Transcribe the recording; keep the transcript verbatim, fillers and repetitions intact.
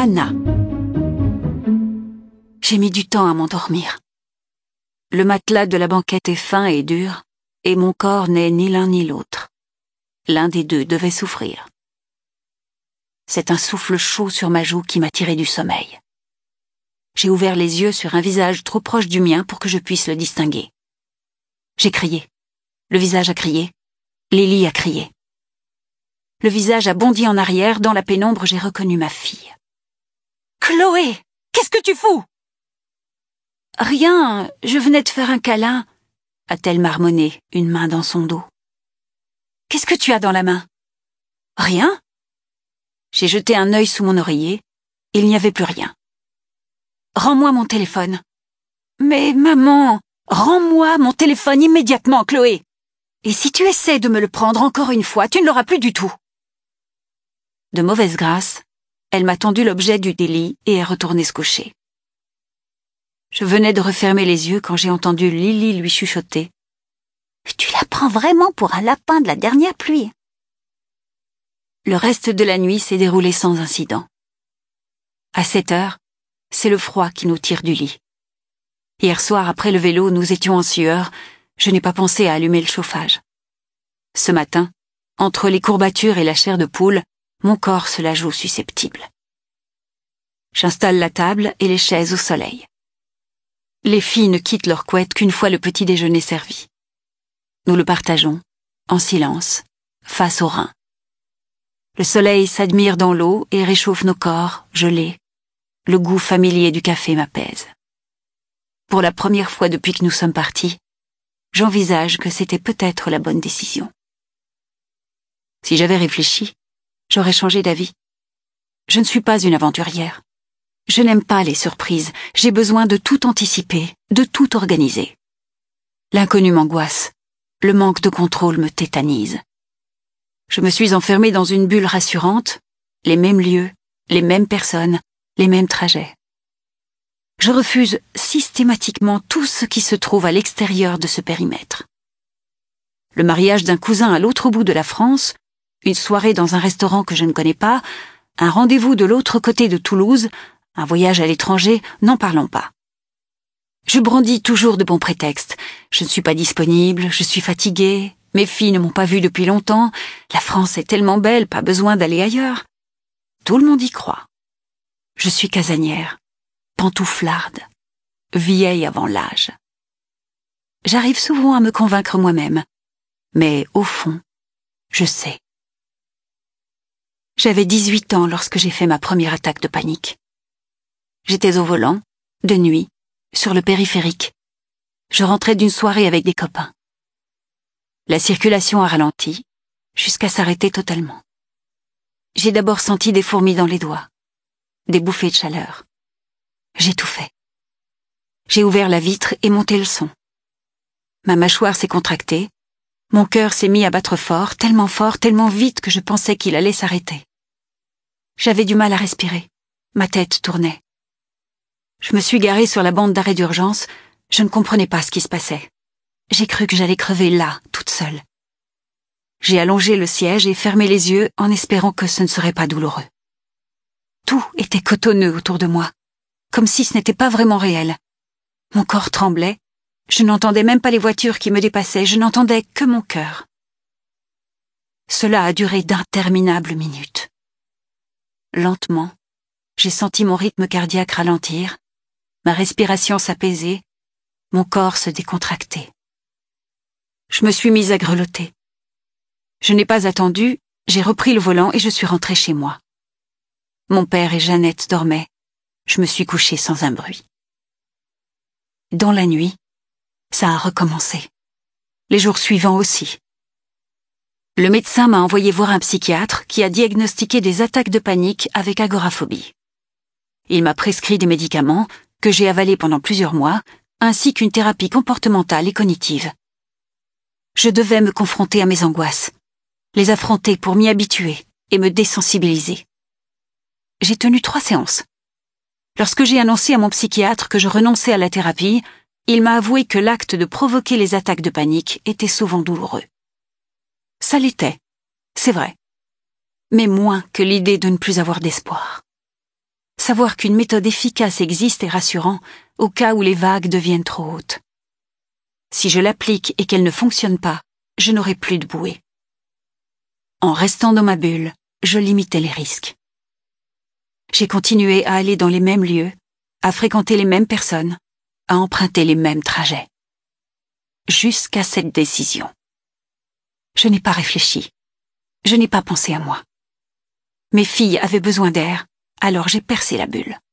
Anna. J'ai mis du temps à m'endormir. Le matelas de la banquette est fin et dur, et mon corps n'est ni l'un ni l'autre. L'un des deux devait souffrir. C'est un souffle chaud sur ma joue qui m'a tiré du sommeil. J'ai ouvert les yeux sur un visage trop proche du mien pour que je puisse le distinguer. J'ai crié. Le visage a crié. Lily a crié. Le visage a bondi en arrière. Dans la pénombre, j'ai reconnu ma fille. « Chloé, qu'est-ce que tu fous ?»« Rien, je venais de faire un câlin, » a-t-elle marmonné, une main dans son dos. « Qu'est-ce que tu as dans la main ?»« Rien. » J'ai jeté un œil sous mon oreiller. Il n'y avait plus rien. « Rends-moi mon téléphone. »« Mais maman, rends-moi mon téléphone immédiatement, Chloé. Et si tu essaies de me le prendre encore une fois, tu ne l'auras plus du tout. » De mauvaise grâce, elle m'a tendu l'objet du délit et est retournée se coucher. Je venais de refermer les yeux quand j'ai entendu Lily lui chuchoter. « Tu la prends vraiment pour un lapin de la dernière pluie. » Le reste de la nuit s'est déroulé sans incident. À sept heures, c'est le froid qui nous tire du lit. Hier soir, après le vélo, nous étions en sueur. Je n'ai pas pensé à allumer le chauffage. Ce matin, entre les courbatures et la chair de poule, mon corps se la joue susceptible. J'installe la table et les chaises au soleil. Les filles ne quittent leur couette qu'une fois le petit déjeuner servi. Nous le partageons, en silence, face au Rhin. Le soleil s'admire dans l'eau et réchauffe nos corps, gelés. Le goût familier du café m'apaise. Pour la première fois depuis que nous sommes partis, j'envisage que c'était peut-être la bonne décision. Si j'avais réfléchi, j'aurais changé d'avis. Je ne suis pas une aventurière. Je n'aime pas les surprises. J'ai besoin de tout anticiper, de tout organiser. L'inconnu m'angoisse. Le manque de contrôle me tétanise. Je me suis enfermée dans une bulle rassurante, les mêmes lieux, les mêmes personnes, les mêmes trajets. Je refuse systématiquement tout ce qui se trouve à l'extérieur de ce périmètre. Le mariage d'un cousin à l'autre bout de la France, une soirée dans un restaurant que je ne connais pas, un rendez-vous de l'autre côté de Toulouse, un voyage à l'étranger, n'en parlons pas. Je brandis toujours de bons prétextes. Je ne suis pas disponible, je suis fatiguée, mes filles ne m'ont pas vue depuis longtemps, la France est tellement belle, pas besoin d'aller ailleurs. Tout le monde y croit. Je suis casanière, pantouflarde, vieille avant l'âge. J'arrive souvent à me convaincre moi-même, mais au fond, je sais. J'avais dix-huit ans lorsque j'ai fait ma première attaque de panique. J'étais au volant, de nuit, sur le périphérique. Je rentrais d'une soirée avec des copains. La circulation a ralenti, jusqu'à s'arrêter totalement. J'ai d'abord senti des fourmis dans les doigts, des bouffées de chaleur. J'ai tout fait. J'ai ouvert la vitre et monté le son. Ma mâchoire s'est contractée, mon cœur s'est mis à battre fort, tellement fort, tellement vite que je pensais qu'il allait s'arrêter. J'avais du mal à respirer, ma tête tournait. Je me suis garée sur la bande d'arrêt d'urgence, je ne comprenais pas ce qui se passait. J'ai cru que j'allais crever là, toute seule. J'ai allongé le siège et fermé les yeux en espérant que ce ne serait pas douloureux. Tout était cotonneux autour de moi, comme si ce n'était pas vraiment réel. Mon corps tremblait, je n'entendais même pas les voitures qui me dépassaient, je n'entendais que mon cœur. Cela a duré d'interminables minutes. Lentement, j'ai senti mon rythme cardiaque ralentir, ma respiration s'apaiser, mon corps se décontracter. Je me suis mise à grelotter. Je n'ai pas attendu, j'ai repris le volant et je suis rentrée chez moi. Mon père et Jeannette dormaient. Je me suis couchée sans un bruit. Dans la nuit, ça a recommencé. Les jours suivants aussi. Le médecin m'a envoyé voir un psychiatre qui a diagnostiqué des attaques de panique avec agoraphobie. Il m'a prescrit des médicaments que j'ai avalés pendant plusieurs mois, ainsi qu'une thérapie comportementale et cognitive. Je devais me confronter à mes angoisses, les affronter pour m'y habituer et me désensibiliser. J'ai tenu trois séances. Lorsque j'ai annoncé à mon psychiatre que je renonçais à la thérapie, il m'a avoué que l'acte de provoquer les attaques de panique était souvent douloureux. Ça l'était, c'est vrai, mais moins que l'idée de ne plus avoir d'espoir. Savoir qu'une méthode efficace existe est rassurant au cas où les vagues deviennent trop hautes. Si je l'applique et qu'elle ne fonctionne pas, je n'aurai plus de bouée. En restant dans ma bulle, je limitais les risques. J'ai continué à aller dans les mêmes lieux, à fréquenter les mêmes personnes, à emprunter les mêmes trajets. Jusqu'à cette décision. Je n'ai pas réfléchi. Je n'ai pas pensé à moi. Mes filles avaient besoin d'air, alors j'ai percé la bulle.